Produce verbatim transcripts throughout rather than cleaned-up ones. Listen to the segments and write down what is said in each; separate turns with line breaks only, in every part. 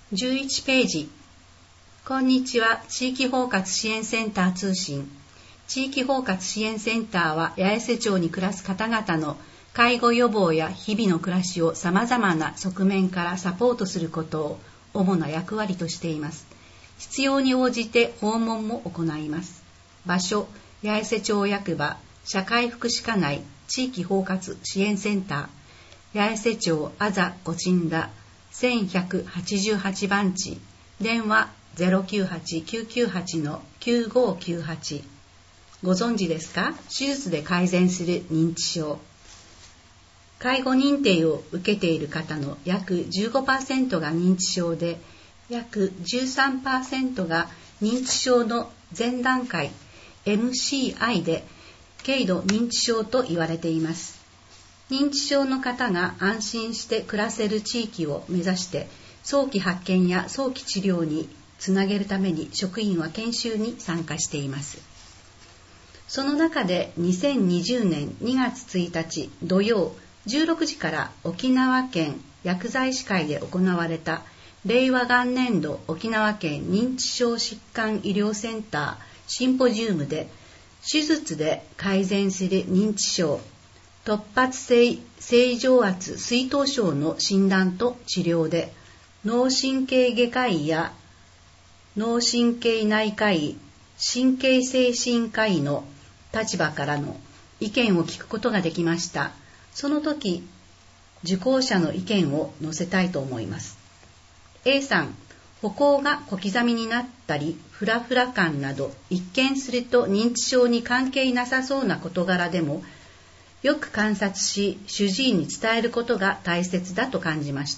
じゅういちページ。こんにちは。地域包括支援センター通信。地域包括支援センターは八重瀬町に暮らす方々の介護予防や日々の暮らしをさまざまな側面からサポートすることを主な役割としています。必要に応じて訪問も行います。場所、八重瀬町役場、社会福祉課内地域包括支援センター、八重瀬町あざごちんだせんひゃくはちじゅうはちばんち、電話 ゼロきゅうはち きゅうきゅうはち きゅうごきゅうはち。ご存知ですか？手術で改善する認知症。介護認定を受けている方の約 じゅうごパーセント が認知症で、約 じゅうさんパーセント が認知症の前段階 エムシーアイ で軽度認知症と言われています。認知症の方が安心して暮らせる地域を目指して早期発見や早期治療につなげるために職員は研修に参加しています。その中でにせんにじゅうねんにがつついたち土曜じゅうろくじから沖縄県薬剤師会で行われた令和元年度沖縄県認知症疾患医療センターシンポジウムで手術で改善する認知症突発性正常圧水頭症の診断と治療で脳神経外科医や脳神経内科医、神経精神科医の立場からの意見を聞くことができました。その時、受講者の意見を載せたいと思います。A さん、歩行が小刻みになったり、フラフラ感など、一見すると認知症に関係なさそうな事柄でも、よく観察し、主治医に伝えることが大切だと感じました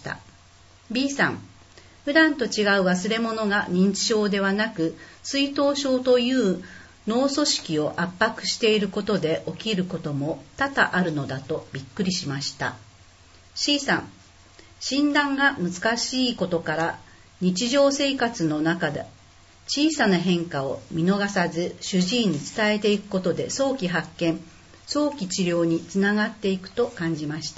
。B さん、普段と違う忘れ物が認知症ではなく、水頭症という脳組織を圧迫していることで起きることも多々あるのだとびっくりしました。C さん、診断が難しいことから日常生活の中で小さな変化を見逃さず主治医に伝えていくことで早期発見、早期治療につながっていくと感じました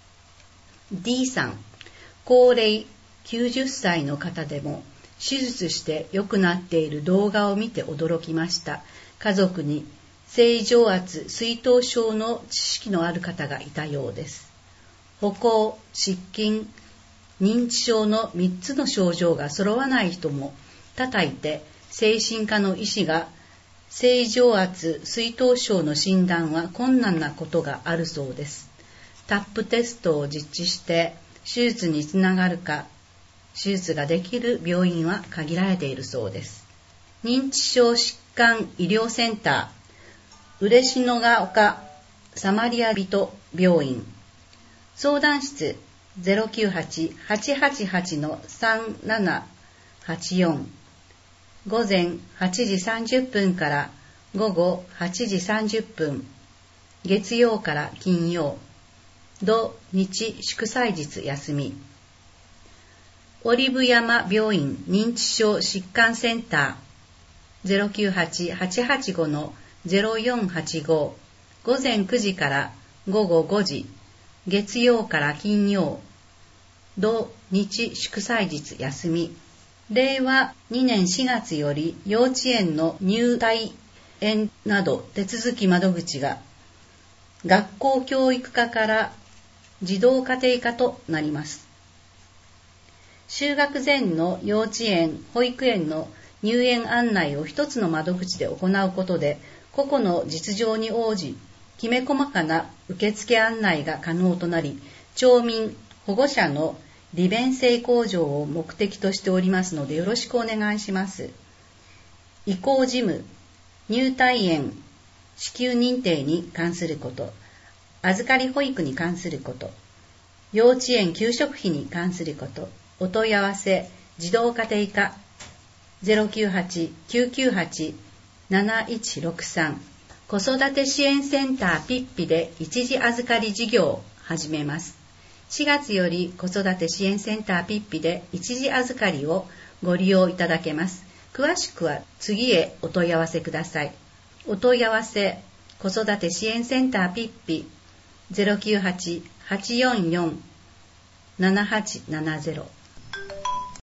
。D さん、高齢きゅうじゅっさいの方でも手術して良くなっている動画を見て驚きました。家族に正常圧水頭症の知識のある方がいたようです。歩行、失禁、認知症のみっつの症状が揃わない人も多々いて、精神科の医師が正常圧水頭症の診断は困難なことがあるそうです。タップテストを実地して手術につながるか、手術ができる病院は限られているそうです。認知症疾患医療センター嬉野が丘サマリア人病院相談室 ゼロきゅうはち はちはちはち さんななはちよん 午前はちじさんじゅっぷんから午後はちじさんじゅっぷん月曜から金曜土日祝祭日休みオリブ山病院認知症疾患センター ゼロきゅうはち はちはちご ゼロよんはちご 午前くじから午後ごじ月曜から金曜土日祝祭日休みれいわにねんしがつより幼稚園の入退園など手続き窓口が学校教育課から児童家庭科となります。就学前の幼稚園、保育園の入園案内を一つの窓口で行うことで、個々の実情に応じ、きめ細かな受付案内が可能となり、町民、保護者の利便性向上を目的としておりますので、よろしくお願いします。移行事務、入退園、支給認定に関すること、預かり保育に関すること、幼稚園給食費に関すること、お問い合わせ、児童家庭課 ゼロきゅうはち きゅうきゅうはち なないちろくさん 子育て支援センターピッピで一時預かり事業を始めます。しがつより子育て支援センターピッピで一時預かりをご利用いただけます。詳しくは次へお問い合わせください。お問い合わせ、子育て支援センターピッピ ゼロきゅうはち はちよんよん ななはちななゼロ